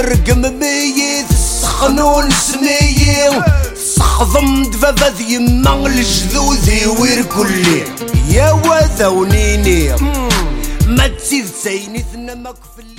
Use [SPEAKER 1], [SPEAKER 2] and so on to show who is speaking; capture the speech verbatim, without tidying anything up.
[SPEAKER 1] ثرقم ميت السخنون سمية صخضم دفافا ذي يما الجذوذي وير كلي يا وذا ونيني ما تسيد سيني ثنا ماك في